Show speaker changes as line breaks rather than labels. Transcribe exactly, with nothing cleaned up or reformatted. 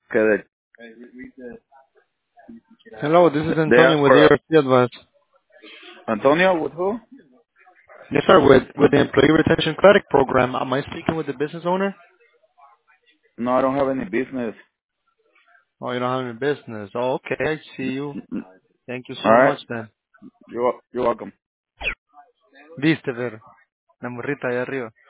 que de,
Hello, this is
they
Antonio
ask
with
for
E
a,
R C Advance.
Antonio with who?
Yes, sir, with, with the Employee Retention Credit Program. Am I speaking with the business owner?
No, I don't have any business.
Oh, you don't have any business. Oh, okay, I see you. Thank you
All
so
right,
much, then.
you're, you're welcome.
Viste, ver, la morrita allá arriba.